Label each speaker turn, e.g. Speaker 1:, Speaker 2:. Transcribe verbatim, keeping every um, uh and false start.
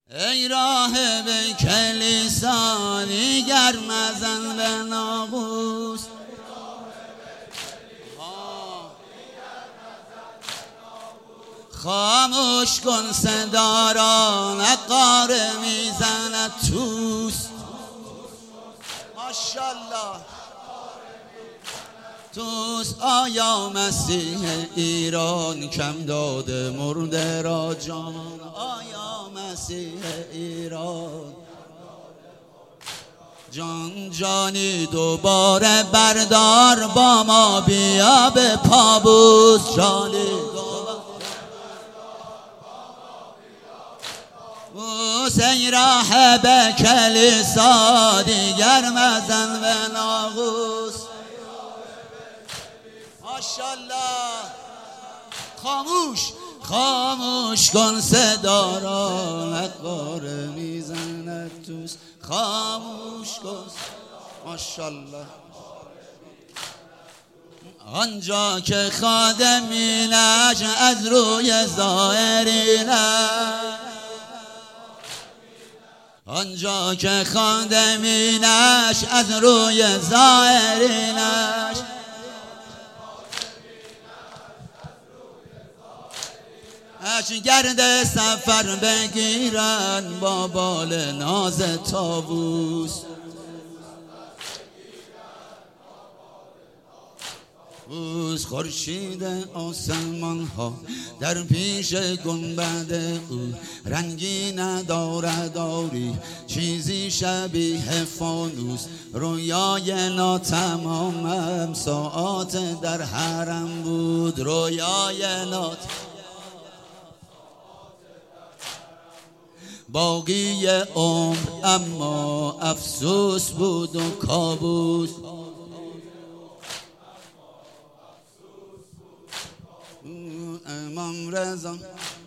Speaker 1: ای راهب کلیسا دیگر مزن به ناقوس. خاموش کن صدا را نقاره میزند توست. ماشالله توست. آیا مسیح ایران کم داده مرده را جان؟ آیا مسیح ایران جان جانی دوباره بردار با ما بیا به پابوس. جانی بوس ای راهب کلیسا دیگر مزن به ناقوس. ماشالله خاموش خاموش کن صدا را نقاره میزند توست. خاموش کن. ماشالله آنجا که خادمینش از روی ظاهرینش آنجا که خادمینش از روی ظاهرینش اش گرد سفر بگیرن با بال ناز طاووس. بوس خورشید آسمان ها در پیش گنبد او رنگی ندارد آری چیزی شبیه فانوس. رویای ناتمامم ساعات در حرم بود. رویای نات باقی عمر اما افسوس بود و کابوس. امام رضا